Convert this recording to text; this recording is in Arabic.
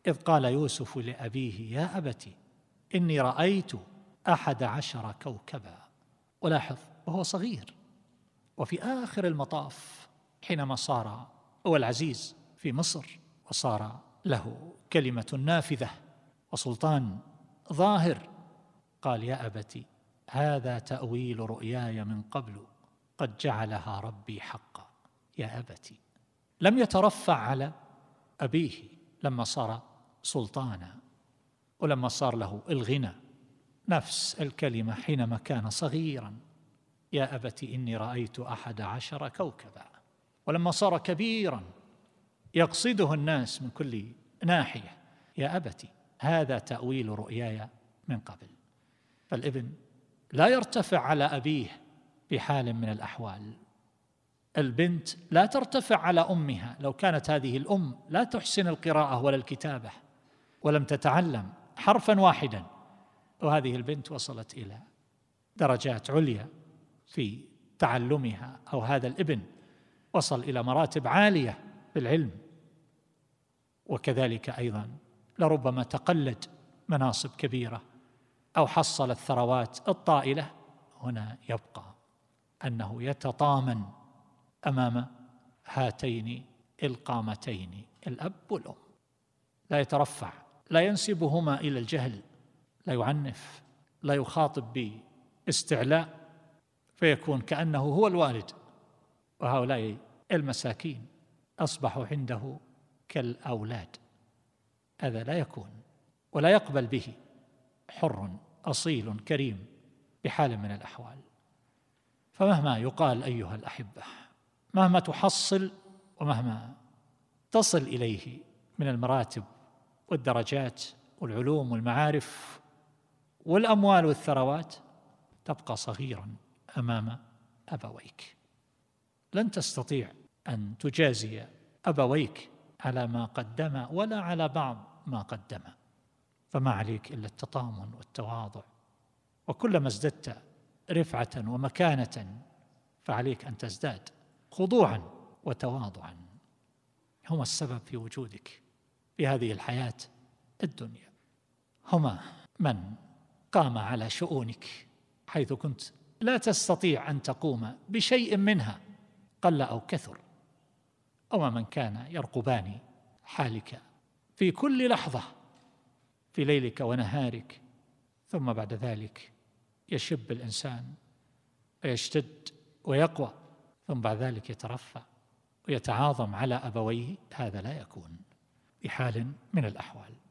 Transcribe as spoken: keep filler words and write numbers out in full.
إذ قال يوسف لأبيه يا أبت إني رأيت أحد عشر كوكبا. ولاحظ وهو صغير، وفي آخر المطاف حينما صار هو العزيز في مصر وصار له كلمة نافذة وسلطان ظاهر، قال يا أبت هذا تأويل رؤياي من قبل قد جعلها ربي حقا. يا أبت لم يترفع على أبيه لما صار سلطانا ولما صار له الغنى، نفس الكلمة حينما كان صغيرا يا أبت إني رأيت أحد عشر كوكبا، ولما صار كبيرا يقصده الناس من كل ناحية يا أبت هذا تأويل رؤياي من قبل. فالابن لا يرتفع على أبيه بحال من الأحوال. البنت لا ترتفع على أمها، لو كانت هذه الأم لا تحسن القراءة ولا الكتابة ولم تتعلم حرفا واحدا، وهذه البنت وصلت إلى درجات عليا في تعلمها، أو هذا الابن وصل إلى مراتب عالية في العلم، وكذلك أيضا لربما تقلد مناصب كبيرة أو حصل الثروات الطائلة، هنا يبقى أنه يتطامن أمام هاتين القامتين الأب والأم، لا يترفع، لا ينسبهما إلى الجهل، لا يعنف، لا يخاطب باستعلاء فيكون كأنه هو الوالد، وهؤلاء المساكين أصبحوا عنده كالأولاد. هذا لا يكون ولا يقبل به حر أصيل كريم بحال من الأحوال. فمهما يقال أيها الأحبة، مهما تحصل ومهما تصل إليه من المراتب والدرجات والعلوم والمعارف والأموال والثروات، تبقى صغيرا أمام أبويك. لن تستطيع أن تجازي أبويك على ما قدم ولا على بعض ما قدم، فما عليك إلا التطامن والتواضع، وكلما ازددت رفعة ومكانة فعليك أن تزداد خضوعا وتواضعا. هما السبب في وجودك في هذه الحياة الدنيا، هما من قام على شؤونك حيث كنت لا تستطيع أن تقوم بشيء منها قل أو كثر، أو من كان يرقبان حالك في كل لحظة في ليلك ونهارك، ثم بعد ذلك يشب الإنسان ويشتد ويقوى، ثم بعد ذلك يترفع ويتعاظم على أبويه. هذا لا يكون بحال من الأحوال.